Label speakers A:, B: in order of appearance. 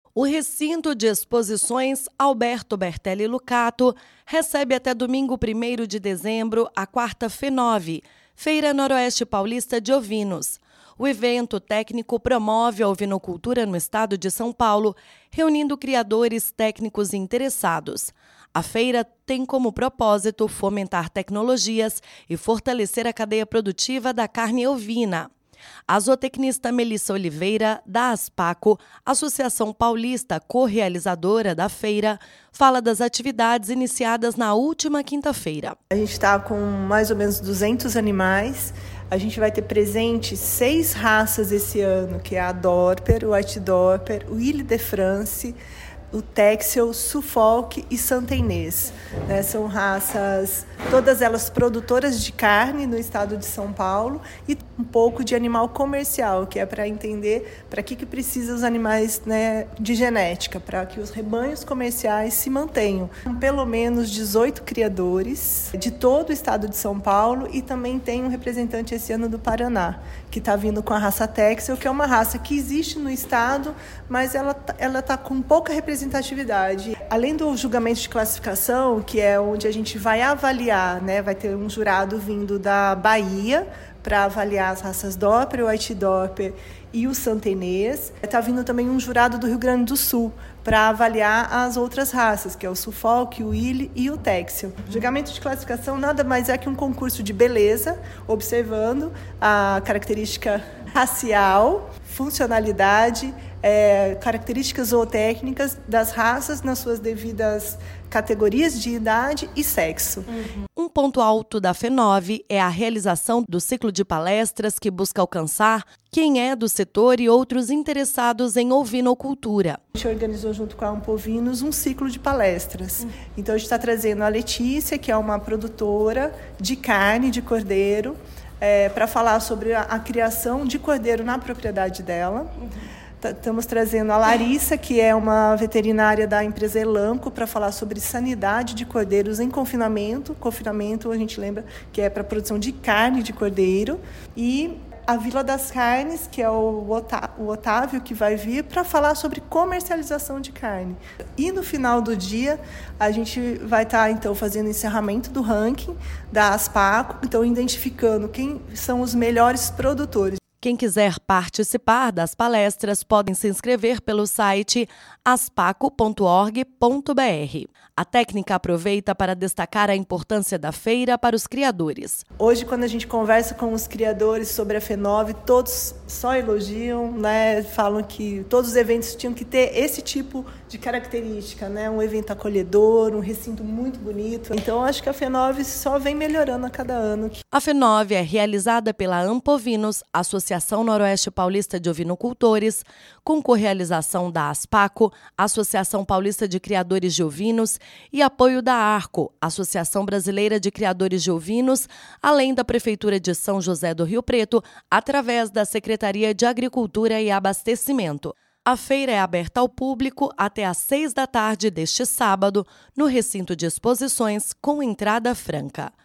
A: O recinto de exposições Alberto Bertelli Lucato recebe até domingo 1º de dezembro a 4ª FENOV, Feira Noroeste Paulista de Ovinos. O evento técnico promove a ovinocultura no estado de São Paulo, reunindo criadores, técnicos e interessados. A feira tem como propósito fomentar tecnologias e fortalecer a cadeia produtiva da carne ovina. A zootecnista Melissa Oliveira, da Aspaco, Associação Paulista co-realizadora da feira, fala das atividades iniciadas na última quinta-feira.
B: A gente está com mais ou menos 200 animais. A gente vai ter presente 6 raças esse ano, que é a Dorper, o White Dorper, o Ile de France, o Texel, Suffolk e Santa Inês. São raças, todas elas produtoras de carne no estado de São Paulo e um pouco de animal comercial, que é para entender para que precisa os animais, de genética, para que os rebanhos comerciais se mantenham. Pelo menos 18 criadores de todo o estado de São Paulo e também tem um representante esse ano do Paraná, que está vindo com a raça Texel, que é uma raça que existe no estado, mas ela está com pouca representatividade. Além do julgamento de classificação, que é onde a gente vai avaliar, vai ter um jurado vindo da Bahia para avaliar as raças Dorper, o White Dorper e o Santa Inês. Está vindo também um jurado do Rio Grande do Sul para avaliar as outras raças, que é o Suffolk, o Ile e o Texel. O julgamento de classificação nada mais é que um concurso de beleza, observando a característica racial, funcionalidade, características zootécnicas das raças nas suas devidas categorias de idade e sexo.
A: Um ponto alto da FENOV é a realização do ciclo de palestras que busca alcançar quem é do setor e outros interessados em ovinocultura.
B: A gente organizou junto com a Ampovinos um ciclo de palestras. Então a gente está trazendo a Letícia, que é uma produtora de carne de cordeiro, para falar sobre a criação de cordeiro na propriedade dela. Estamos trazendo a Larissa, que é uma veterinária da empresa Elanco, para falar sobre sanidade de cordeiros em confinamento. Confinamento, a gente lembra que é para a produção de carne de cordeiro. E a Vila das Carnes, que é o Otávio, que vai vir para falar sobre comercialização de carne. E no final do dia, a gente vai estar, então, fazendo o encerramento do ranking da Aspaco, então, identificando quem são os melhores produtores.
A: Quem quiser participar das palestras podem se inscrever pelo site aspaco.org.br. A técnica aproveita para destacar a importância da feira para os criadores.
B: Hoje, quando a gente conversa com os criadores sobre a FENOV, todos só elogiam, falam que todos os eventos tinham que ter esse tipo de característica, um evento acolhedor, um recinto muito bonito. Então, acho que a FENOV só vem melhorando a cada ano.
A: A FENOV é realizada pela Ampovinos, Associação Noroeste Paulista de Ovinocultores, com correalização da Aspaco, Associação Paulista de Criadores de Ovinos, e apoio da ARCO, Associação Brasileira de Criadores de Ovinos, além da Prefeitura de São José do Rio Preto, através da Secretaria de Agricultura e Abastecimento. A feira é aberta ao público até às 6 da tarde deste sábado, no recinto de exposições com entrada franca.